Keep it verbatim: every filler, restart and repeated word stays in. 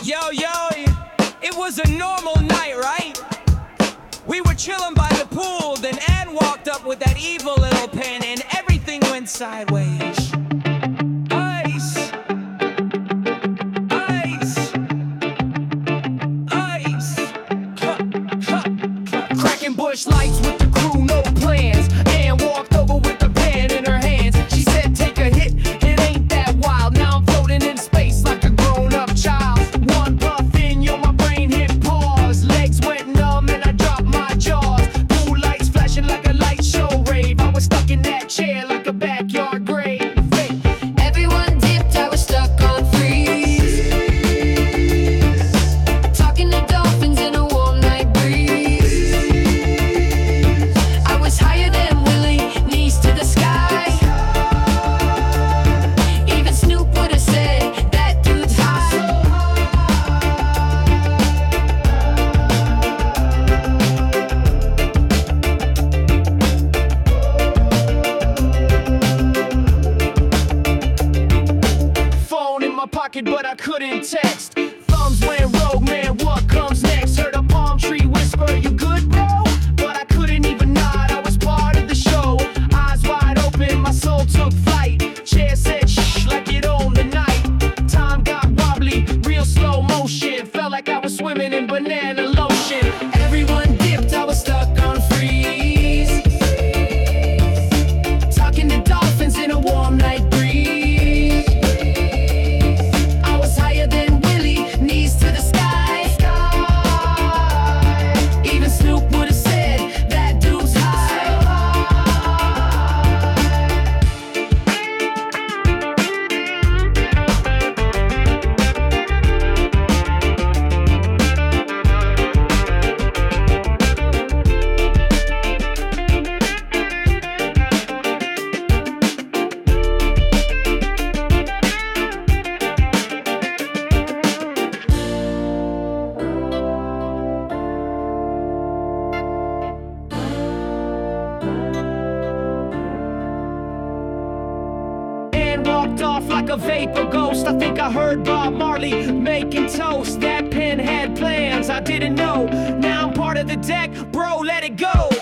Yo, yo, it was a normal night, right? We were chilling by the pool, then Ann walked up with that evil little pen, and everything went sideways. Ice, ice, ice. Huh, huh. Cracking bush lights with the crew, no plans. Ann walked over with the pen in her hands. She said, "Take a hit, it ain't that wild. Now I'm floating in space like a grown-up child." One puff in, yo, my brain hit pause. Legs went numb and I dropped my jaws. Blue lights flashing like a light show rave. I was stuck in that chair like a backyard grave. Everyone dipped, I was stuck on freeze. Talking to dolphins in a warm night breeze. I was higher than Willie, knees to the sky. Even Snoop would have said, that dude's high. Phone in my pocket, but I couldn't text. Thumbs went rogue, man, what comes next? Heard a palm tree whisper, "You good, bro?" But I couldn't even nod, I was part of the show. Eyes wide open, my soul took flight. Chair said shh, like it owned the night. Time got wobbly, real slow motion. Felt like I was swimming in banana lotion. Everyone dipped, I was stuck on freeze. Talking to dolphins in a warm night breeze. I was higher than Willie, knees to the sky. Even Snoop would have said, that dude's high. And walked off like a vapor ghost. I think I heard Bob Marley making toast. That pen had plans I didn't know. Now I'm part of the deck, bro, let it go.